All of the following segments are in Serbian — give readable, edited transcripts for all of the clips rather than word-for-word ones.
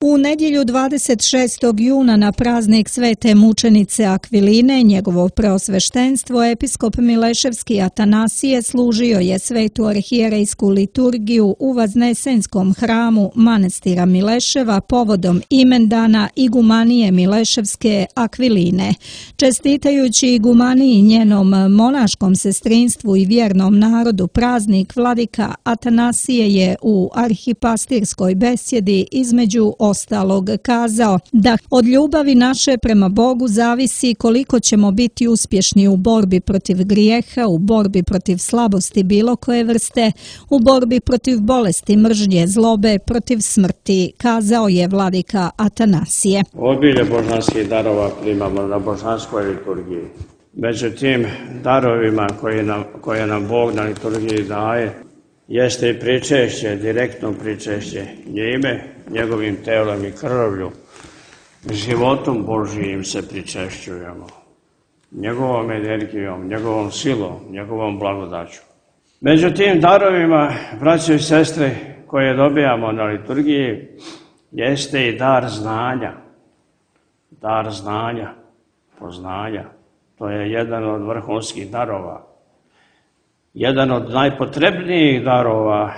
U nedjelju 26. juna na praznik Svete mučenice Akviline, njegovo preosveštenstvo, episkop Mileševski Atanasije služio je svetu arhijerejsku liturgiju u Vaznesenskom hramu manastira Mileševa povodom imendana igumanije Mileševske Akviline. Čestitajući igumaniji njenom monaškom sestrinstvu i vjernom narodu praznik, vladika Atanasije je u arhipastirskoj besjedi između ostalog kazao da od ljubavi naše prema Bogu zavisi koliko ćemo biti uspješni u borbi protiv grijeha, u borbi protiv slabosti bilo koje vrste, u borbi protiv bolesti, mržnje, zlobe, protiv smrti, kazao je vladika Atanasije. Obilje božanskih darova primamo na božanskoj liturgiji. Među tim darovima koje nam Bog na liturgiji daje, jeste i pričešće, direktno pričešće njime, njegovim telom i krvlju, životom Božijim se pričešćujemo, njegovom energijom, njegovom silom, njegovom blagodaću. Među tim darovima, braćo i sestre, koje dobijamo na liturgiji, jeste i dar znanja, poznanja. To je jedan od vrhunskih darova. Jedan od najpotrebnijih darova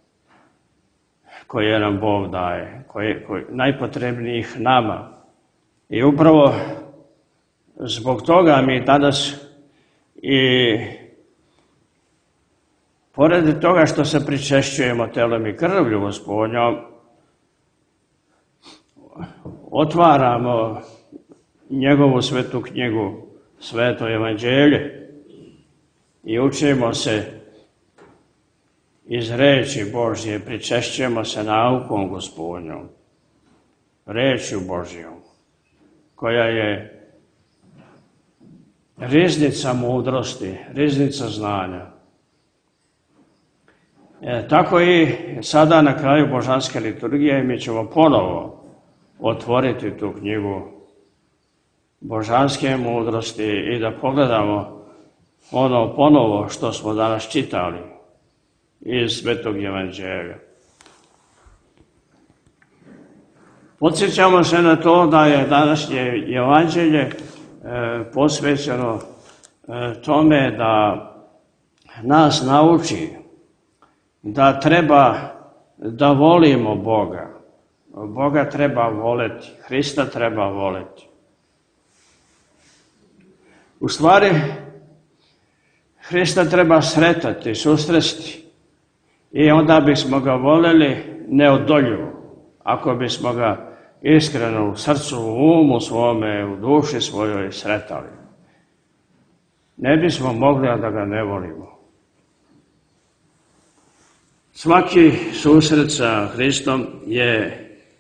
koje nam Bog daje, najpotrebnijih nama. I upravo zbog toga mi danas i pored toga što se pričešćujemo telom i krvlju Gospodnjom, otvaramo njegovu svetu knjigu, sveto evanđelje, i učimo se iz reči Božje, pričešćujemo se naukom Gospodnjom, rečju Božjom, koja je riznica mudrosti, riznica znanja. Tako i sada na kraju božanske liturgije mi ćemo ponovo otvoriti tu knjigu božanske mudrosti i da pogledamo ono ponovo što smo danas čitali iz Svetog evanđelja. Podsjećamo se na to da je današnje evanđelje posvećeno tome da nas nauči da treba da volimo Boga. Boga treba voleti, Hrista treba voleti. U stvari, Hrista treba sretati, susresti i onda bismo ga voleli neodoljivo, ako bismo ga iskreno u srcu, u umu svome, u duši svojoj sretali. Ne bismo mogli da ga ne volimo. Svaki susret sa Hristom je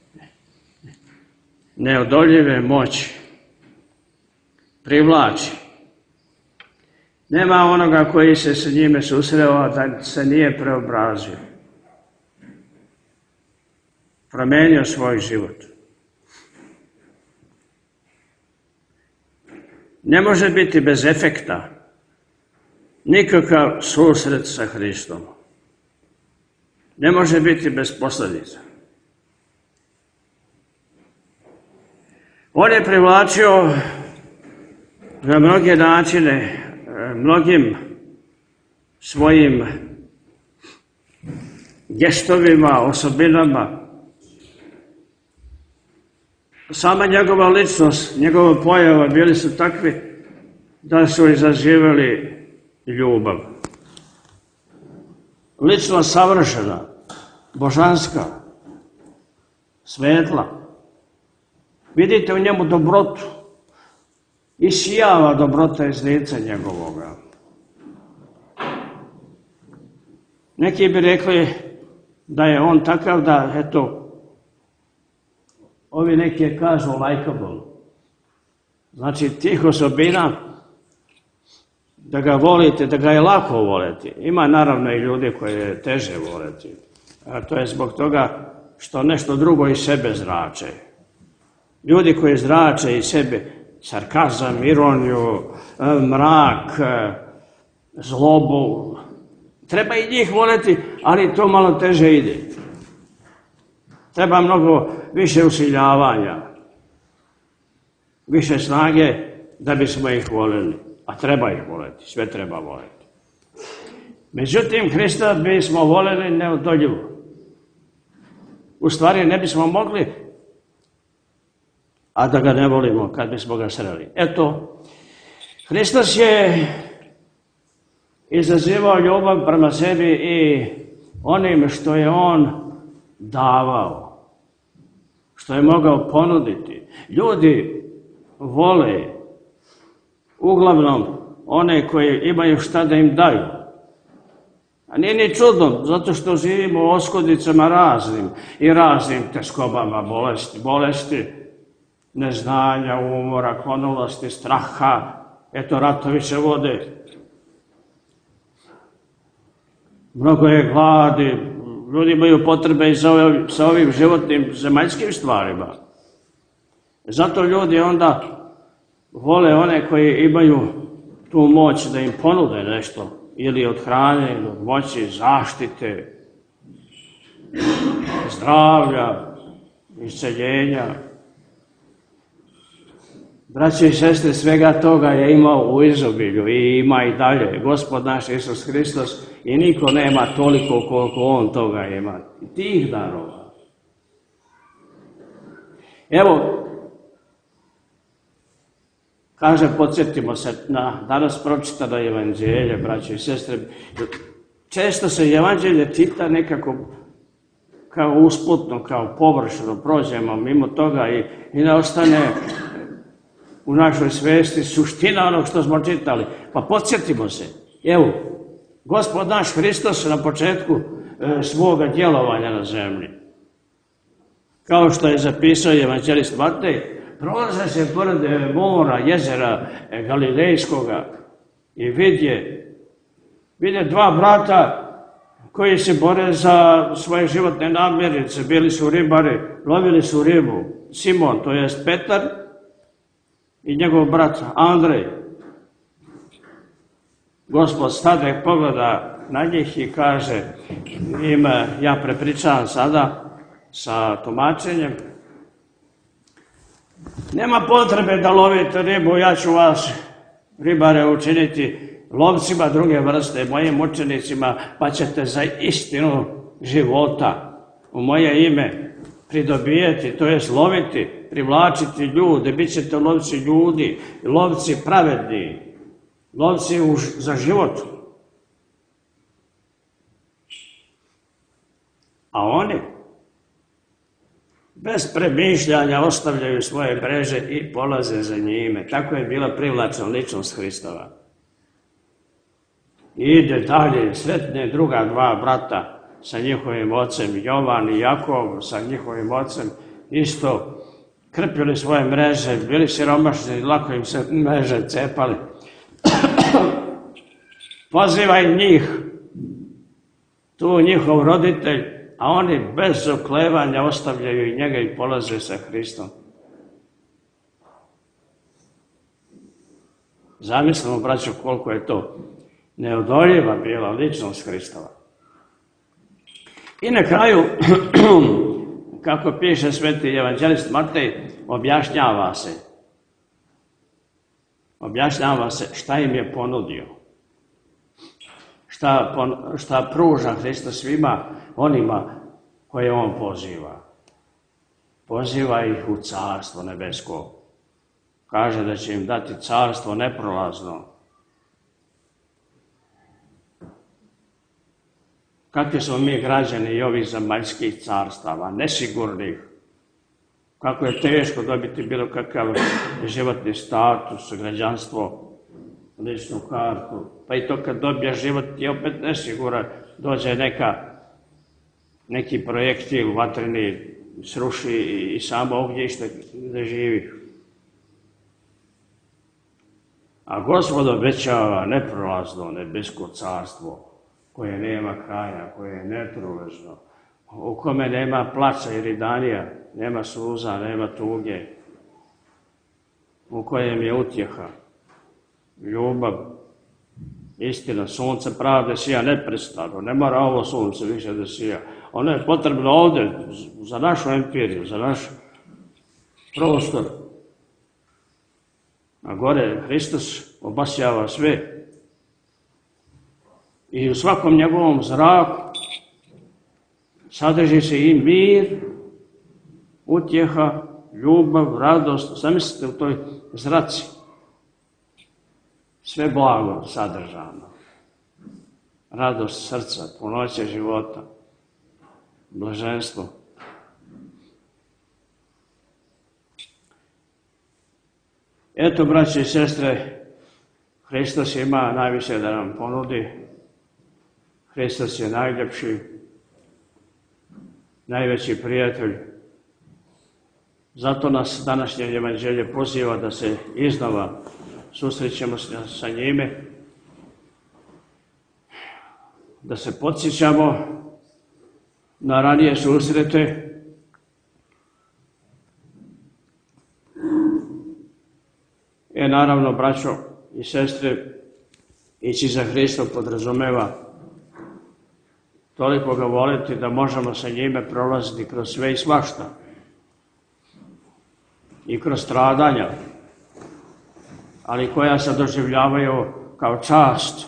neodoljive moći, privlači. Nema onoga koji se sa njime susreo da se nije preobrazio, promenio svoj život. Ne može biti bez efekta nikakav susret sa Hristom. Ne može biti bez posljedica. On je privlačio na mnoge načine, mnogim svojim gestovima, osobinama. Sama njegova ličnost, njegova pojava bili su takvi da su izazivali ljubav. Ličnost savršena, božanska, svetla. Vidite u njemu dobrotu. Isijava dobrota iz lica njegovoga. Neki bi rekli da je on takav da, eto, ovi neki kažu likeable. Znači, tih osobina da ga volite, da ga je lako voleti. Ima naravno i ljudi koje je teže voleti. A to je zbog toga što nešto drugo iz sebe zrače. Ljudi koji zrače iz sebe sarkazam, ironiju, mrak, zlobu. Treba i njih voleti, ali to malo teže ide. Treba mnogo više usiljavanja, više snage da bismo ih volili. A treba ih voliti, sve treba voliti. Međutim, Hrista bismo volili neodoljivo. U stvari ne bismo mogli, a da ga ne volimo kad bismo ga sreli. Eto, Hristos je izazivao ljubav prema sebi i onim što je on davao, što je mogao ponuditi. Ljudi vole uglavnom one koji imaju šta da im daju. A nije ni čudno, zato što živimo u oskodicama raznim teskobama, bolesti, neznanja, umora, klonulosti, straha. Eto, ratovi se vode. Mnogo je gladi, ljudi imaju potrebe i sa ovim životnim zemaljskim stvarima. Zato ljudi onda vole one koji imaju tu moć da im ponude nešto, ili od hrane, ili od moći, zaštite, zdravlja, isceljenja. Braće i sestre, svega toga je imao u izobilju i ima i dalje. Gospod naš Isus Hristos i niko nema toliko koliko on toga ima. I tih darova. Evo, kaže, podsjetimo se na danas pročitano evanđelje, braće i sestre. Često se evanđelje čita nekako kao usputno, kao površno, prođemo mimo toga i ne ostane u našoj svesti suština onog što smo čitali. Pa podsjetimo se. Evo, Gospod naš Hristos na početku svoga djelovanja na zemlji, kao što je zapisao evanđelist Matej, prolaze se pored mora, jezera Galilejskoga i vidje dva brata koji se bore za svoje životne namirnice. Bili su ribari, lovili su ribu. Simon, to jest Petar, i njegov brat Andrej. Gospod stade, pogleda na njih i kaže im, ja prepričavam sada sa tumačenjem, nema potrebe da lovite ribu, ja ću vas, ribare, učiniti lovcima druge vrste, mojim učenicima, pa ćete za istinu života u moje ime pridobijeti, to jest loviti, privlačiti ljude, bit ćete lovci ljudi, lovci pravedni, lovci za život. A oni bez premišljanja ostavljaju svoje mreže i polaze za njime. Tako je bila privlačna ličnost Hristova. Ide dalje, sretne druga dva brata sa njihovim ocem Jovan i Jakov, sa njihovim ocem isto krpili svoje mreže, bili siromašni, lako im se mreže cepali. Poziva i njih, tu njihov roditelj, a oni bez oklevanja ostavljaju i njega i polaze sa Hristom. Zamislimo, braćo, koliko je to neodoljiva bila ličnost Hristova. I na kraju, kako piše sveti evanđelist Matej, objašnjava se šta im je ponudio. Šta pruža Hristos svima onima koje on poziva. Poziva ih u carstvo nebesko. Kaže da će im dati carstvo neprolazno. Kakvi smo mi građani i ovih zemaljskih carstava, nesigurnih. Kako je teško dobiti bilo kakav životni status, građanstvo, ličnu kartu. Pa i to kad dobiješ život je opet nesiguran. Dođe neki projektil vatreni, sruši i samo ognjište da živi. A Gospod obećava neprolazno nebesko carstvo koje nema kraja, koje je netruležno, u kome nema plača i ridanija, nema suza, nema tuge, u kojem je utjeha, ljubav, istina, sunce pravde sija neprestano, ne mora ovo sunce više da sija. Ono je potrebno ovdje, za našu empiriju, za naš prostor. A gore Hristos obasjava sve. I u svakom njegovom zraku sadrži se i mir, utjeha, ljubav, radost. Zamislite u toj zraci. Sve blago sadržano. Radost srca, punoća života, blaženstvo. Eto, braće i sestre, Hristos ima najviše da nam ponudi. Hristos je najljepši, najveći prijatelj. Zato nas današnje evanđelje poziva da se iznova susrećemo sa njime, da se podsjećamo na ranije susrete, naravno, braćo i sestre, ići za Hristom podrazumeva toliko ga voliti da možemo sa njime prolaziti kroz sve i svašta. I kroz stradanja, ali koja se doživljavaju kao čast.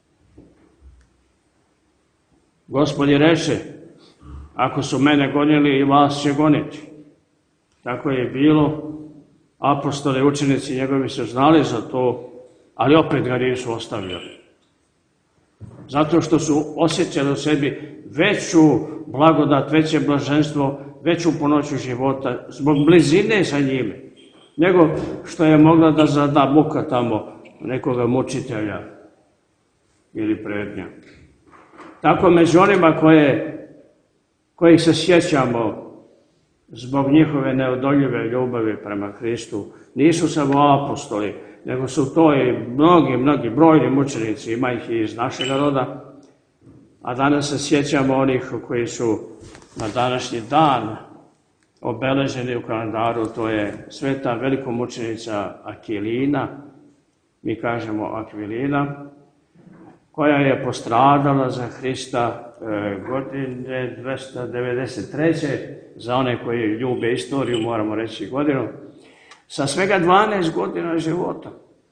Gospod je reče, ako su mene gonili, i vas će goniti. Tako je bilo. Apostoli, učenici njegovi su znali za to, ali opet ga nisu ostavljali. Zato što su osjećali u sebi veću blagodat, veće blaženstvo, veću punoću života, zbog blizine sa njime, nego što je mogla da zada muka tamo nekoga mučitelja ili prednja. Tako među onima kojih se sjećamo zbog njihove neodoljive ljubavi prema Hristu, nisu samo apostoli, nego su to i mnogi brojni mučenici, ima ih i iz našeg roda, a danas se sjećamo onih koji su na današnji dan obeleženi u kalendaru, to je sveta velikomučenica Akvilina, mi kažemo Akvilina, koja je postradala za Hrista godine 293. Za one koji ljube istoriju, moramo reći godinu, sa svega 12 godina života.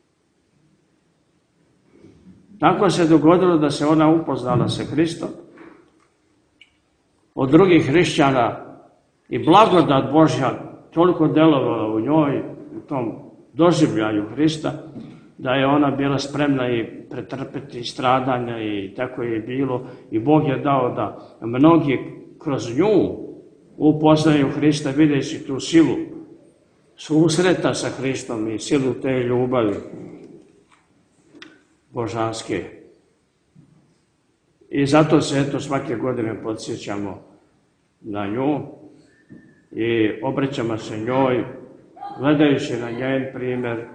Tako se dogodilo da se ona upoznala sa Hristom od drugih hrišćana i blagodat Božja toliko delovala u njoj, u tom doživljaju Hrista, da je ona bila spremna i pretrpeti stradanja i tako je bilo. I Bog je dao da mnogi kroz nju upoznaju Hrista videći tu silu susreta sa Hristom i silu te ljubavi božanske. I zato se eto svake godine podsjećamo na nju i obraćamo se njoj, gledajući na njen primjer.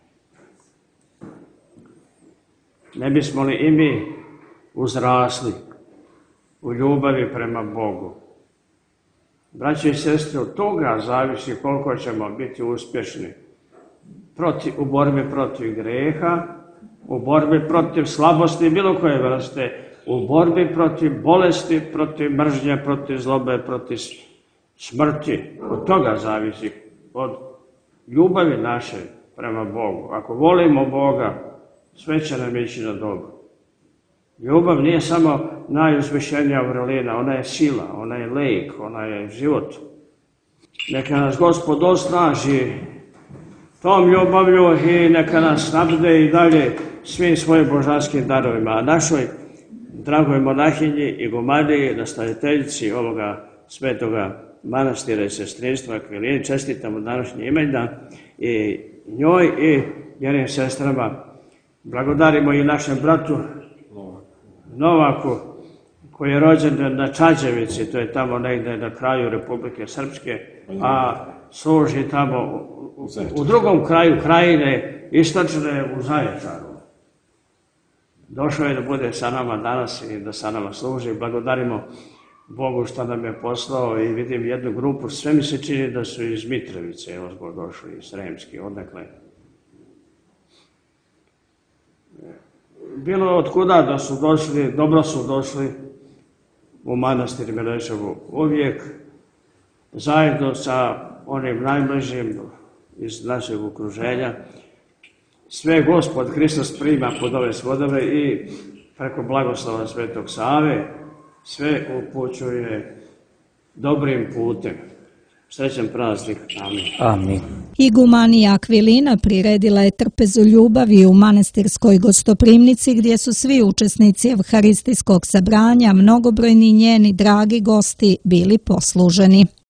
Ne bismo li i mi uzrasli u ljubavi prema Bogu? Braće i sestre, od toga zavisi koliko ćemo biti uspješni u borbi protiv greha, u borbi protiv slabosti bilo koje vrste, u borbi protiv bolesti, protiv mržnje, protiv zlobe, protiv smrti. Od toga zavisi, od ljubavi naše prema Bogu. Ako volimo Boga, sve će nam ići na dobro. Ljubav nije samo najuzvišenija vrlina, ona je sila, ona je lek, ona je život. Neka nas Gospod osnaži tom ljubavlju i neka nas snabde i dalje svim svojim božanskim darovima. A našoj dragoj monahinji i gumadiji, nastaviteljici ovoga svetoga manastira i sestrinstva Akvilini, čestitamo današnji imendan i njoj i njenim sestrama. Blagodarimo i našem bratu Novaku, koji je rođen na Čađevici, to je tamo negdje na kraju Republike Srpske, a služi tamo u drugom kraju krajine, istočne u Zaječaru. Došao je da bude sa nama danas i da sa nama služi. Blagodarimo Bogu što nam je poslao i vidim jednu grupu, sve mi se čini da su iz Mitrovice, evo smo došli iz Sremski, odakle. Bilo od kuda da su došli, dobro su došli, u manastir Mileševu uvijek, zajedno sa onim najbližim iz našeg okruženja. Sve Gospod Hristos prima pod ove svodove i preko blagoslova Svetog Save sve upućuje dobrim putem. Srećan praznik. Amin. Amin. Igumanija Akvilina priredila je trpezu ljubavi u manastirskoj gostoprimnici gdje su svi učesnici evharistijskog sabranja, mnogobrojni njeni dragi gosti, bili posluženi.